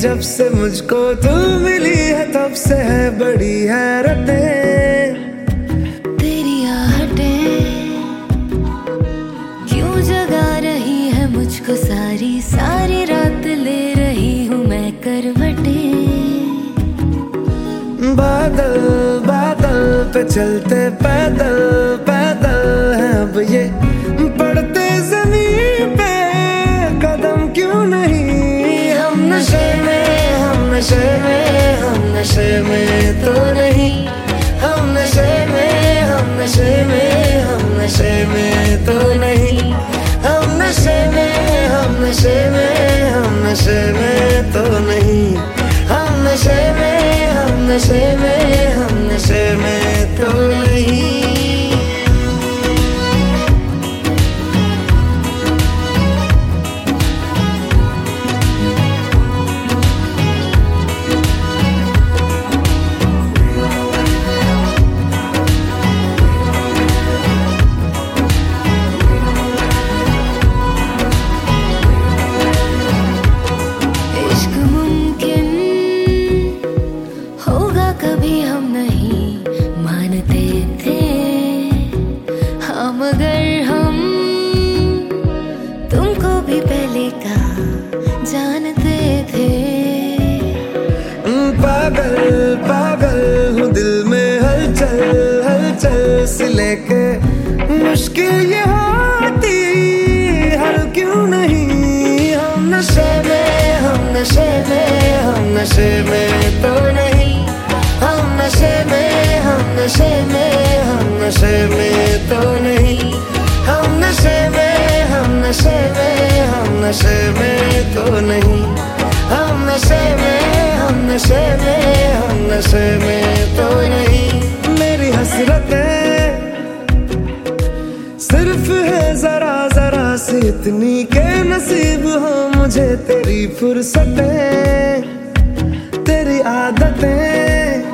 जब से मुझको तू मिली है तब से है बड़ी हैरतें। तेरी आहटें क्यों जगा रही है मुझको, सारी सारी रात ले रही हूँ मैं करवटें। बादल बादल पे चलते पैदल पैदल हैं अब ये, पड़ते जमीन पे कदम क्यों नहीं। हम नशे में हम नशे में हम नशे में तो नहीं, हम नशे में हम नशे में हम नशे में तो नहीं, हम नशे में हम नशे में हम नशे में तो नहीं, हम नशे में हम नशे में हम नशे में तो नहीं। कभी हम नहीं मानते थे, हम अगर हम तुमको भी पहले का जानते थे। पागल पागल हूँ दिल में हलचल हलचल से लेके, मुश्किल ये होती हल क्यों नहीं। हम नशे में हम नशे में हम नशे में तो नहीं, हम नशे में हम नशे में हम नशे में तो नहीं, हम नशे में हम नशे में हम नशे में तो नहीं, हम नशे में हम नशे में हम नशे में तो नहीं। मेरी हसरतें सिर्फ है जरा जरा सी इतनी के नसीब हो मुझे तेरी फुर्सतें, तेरी आदतें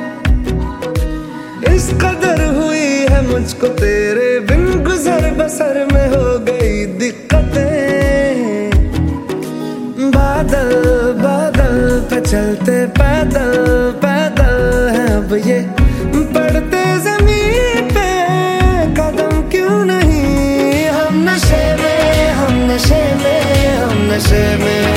इस कदर हुई है मुझको तेरे बिन, गुजर बसर में हो गई दिक्कतें। बादल बादल पे चलते पैदल पैदल हैं अब ये, पड़ते जमीन पे कदम क्यों नहीं। हम नशे में हम नशे में हम नशे में